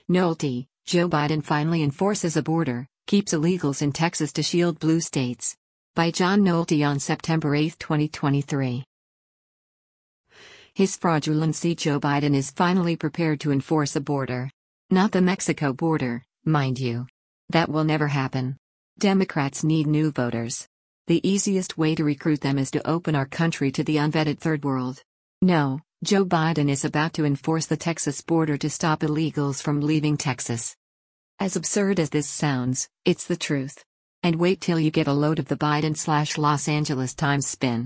Nolte, Joe Biden finally enforces a border, keeps illegals in Texas to shield blue states. By John Nolte on September 8, 2023. His Fraudulency. Joe Biden is finally prepared to enforce a border. Not the Mexico border, mind you. That will never happen. Democrats need new voters. The easiest way to recruit them is to open our country to the unvetted third world. No, Joe Biden is about to enforce the Texas border to stop illegals from leaving Texas. As absurd as this sounds, it's the truth. And wait till you get a load of the Biden/Los Angeles Times spin.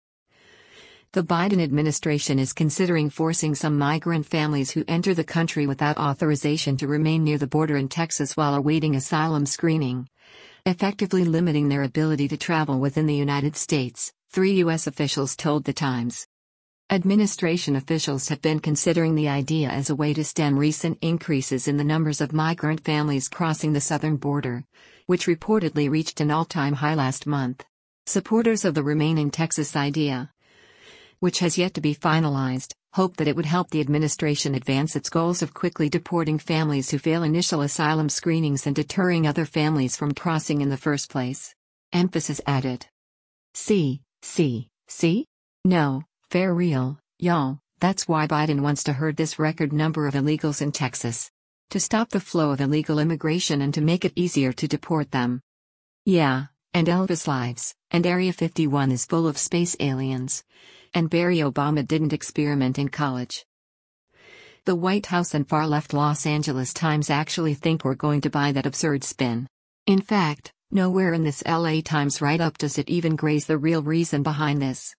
The Biden administration is considering forcing some migrant families who enter the country without authorization to remain near the border in Texas while awaiting asylum screening, effectively limiting their ability to travel within the United States, 3 U.S. officials told The Times. Administration officials have been considering the idea as a way to stem recent increases in the numbers of migrant families crossing the southern border, which reportedly reached an all-time high last month. Supporters of the Remain in Texas idea, which has yet to be finalized, hope that it would help the administration advance its goals of quickly deporting families who fail initial asylum screenings and deterring other families from crossing in the first place. Emphasis added. See? No, fair real, y'all, that's why Biden wants to herd this record number of illegals in Texas. To stop the flow of illegal immigration and to make it easier to deport them. Yeah, and Elvis lives, and Area 51 is full of space aliens. And Barry Obama didn't experiment in college. The White House and far-left Los Angeles Times actually think we're going to buy that absurd spin. In fact, nowhere in this LA Times write-up does it even graze the real reason behind this.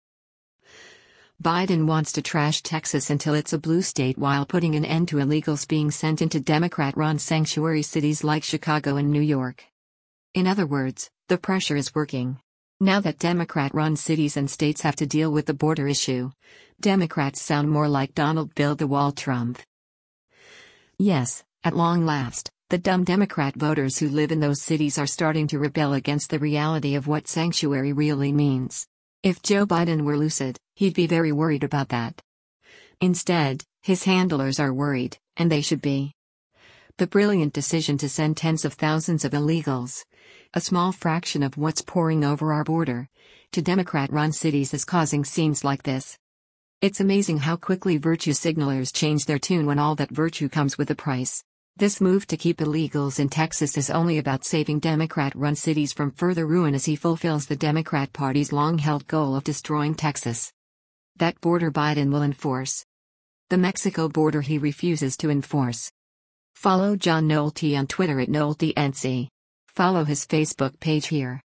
Biden wants to trash Texas until it's a blue state while putting an end to illegals being sent into Democrat-run sanctuary cities like Chicago and New York. In other words, the pressure is working. Now that Democrat-run cities and states have to deal with the border issue, Democrats sound more like Donald Build the Wall Trump. Yes, at long last, the dumb Democrat voters who live in those cities are starting to rebel against the reality of what sanctuary really means. If Joe Biden were lucid, he'd be very worried about that. Instead, his handlers are worried, and they should be. The brilliant decision to send tens of thousands of illegals, a small fraction of what's pouring over our border, to Democrat-run cities is causing scenes like this. It's amazing how quickly virtue signalers change their tune when all that virtue comes with a price. This move to keep illegals in Texas is only about saving Democrat-run cities from further ruin as he fulfills the Democrat Party's long-held goal of destroying Texas. That border Biden will enforce. The Mexico border he refuses to enforce. Follow John Nolte on Twitter at NolteNC. Follow his Facebook page here.